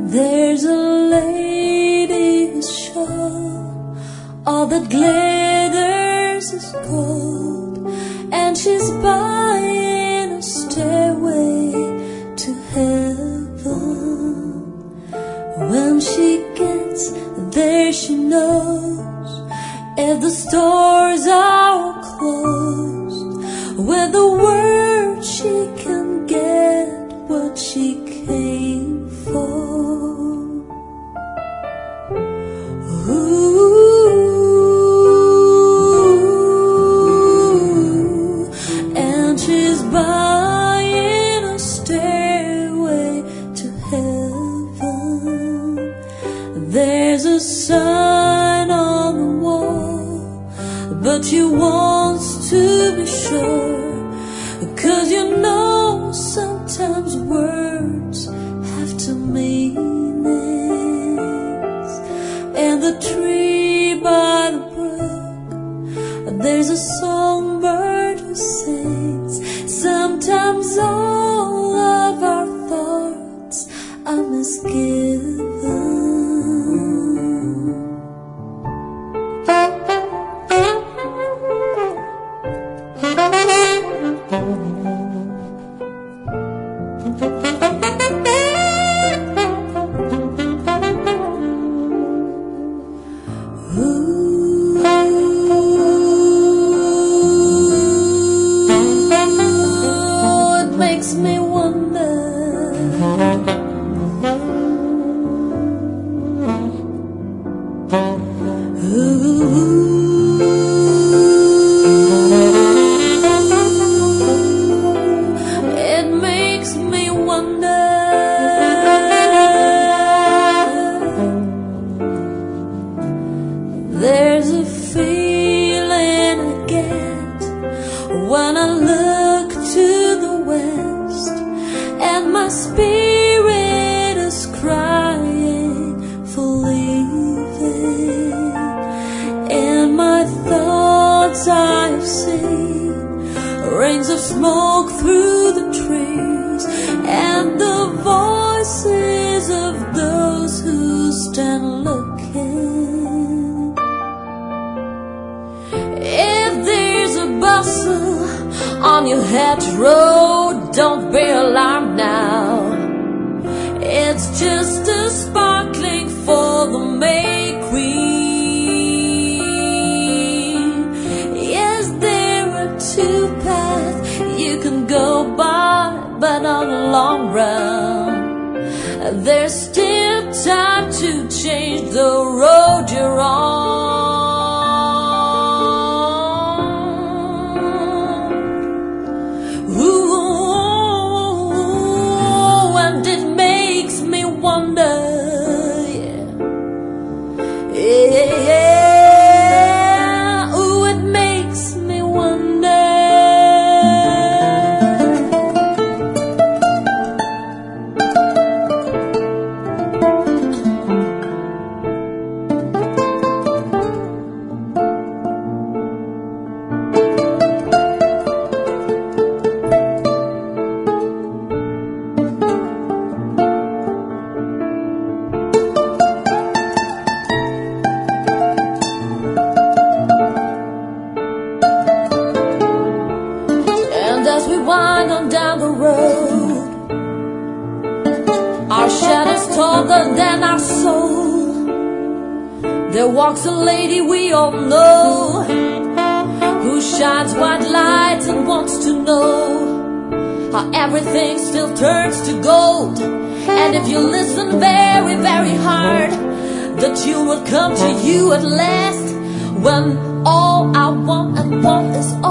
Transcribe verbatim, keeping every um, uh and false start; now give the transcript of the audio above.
There's a lady who's sure all that glitters is gold, and she's buying a stairway to heaven. When she gets there, she knows if the stores are closed, with the word she can get what she came for. Ooh, and she's buying a stairway to heaven. There's a sign on the wall, but she wants to be sure, 'cause you know sometimes words have two meanings. And the tree by the brook, there's a songbird who sings. Sometimes all of our thoughts are misgiven. Makes me wonder. Ooh, it makes me wonder. There's a feeling I get when I look to the west, and my spirit is crying for leaving. In my thoughts I've seen rings of smoke through the trees, and the voices of those who stand looking. If there's a bustle on your hedgerow, don't be alarmed now. It's just a sparkling for the May Queen. Yes, there are two paths you can go by, but on the long run, there's still time to change the road you're on. Wonder, yeah, yeah, ooh, it makes me wonder. As we wind on down the road, our shadows taller than our soul. There walks a lady we all know, who shines white light and wants to know how everything still turns to gold. And if you listen very, very hard, the tune will come to you at last, when all I want and want is all